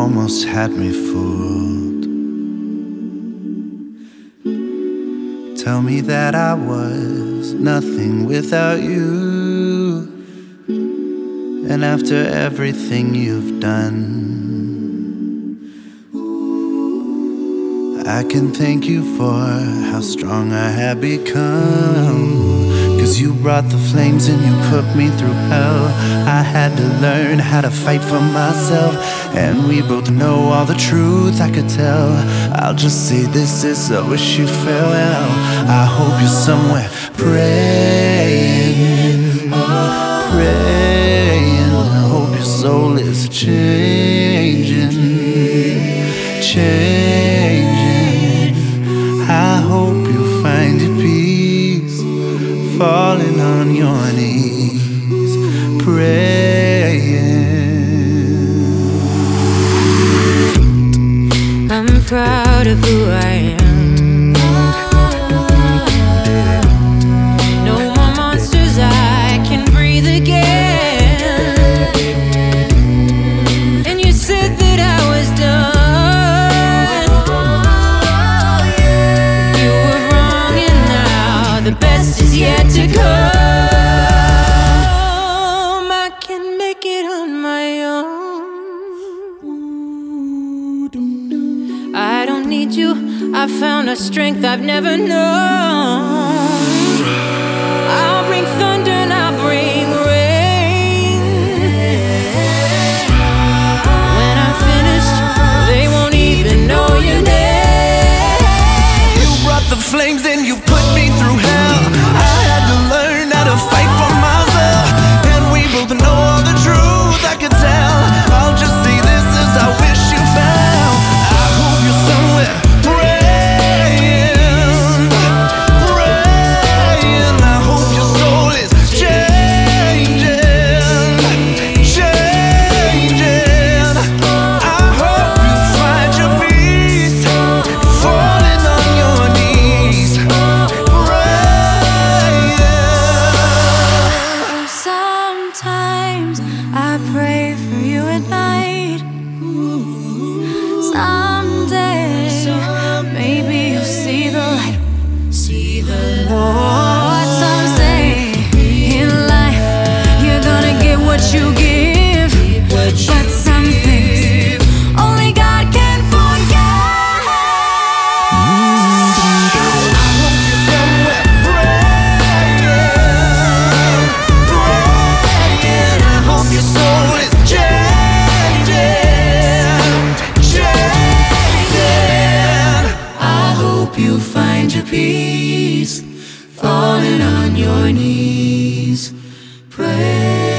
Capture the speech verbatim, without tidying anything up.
almost had me fooled. Tell me that I was nothing without you, and after everything you've done, I can thank you for how strong I have become. Cause you brought the flames and you put me through hell. I had to learn how to fight for myself, and we both know all the truth I could tell. I'll just say this is, I wish you farewell. I hope you're somewhere praying, praying. I hope your soul is changing, changing. I hope you find your peace, falling on your knees, praying. I'm proud of who I am. No more monsters, I can breathe again. And you said that I was done. You were wrong, and now the best is yet to come. I can make it on my own. I don't need you, I found a strength I've never known. I'll bring thunder and I'll bring rain. When I'm finished, they won't even know your name. You brought the flames and you put me through hell. I had to learn how to fight for myself, and we both know all the truth I could tell. I'll just say this is, I wish you fell. I hope you're somewhere praying, praying. I hope your soul is changing, changing. I hope you find your peace, falling on your knees, praying. Sometimes I pray for you at night. Someday, maybe you'll see the light. See the light. Some say in life you're gonna get what you give, but some things only God can forget. I hope you're somewhere praying, praying. I hope your soul is changing, changing. I hope you find your peace, falling on your knees, pray.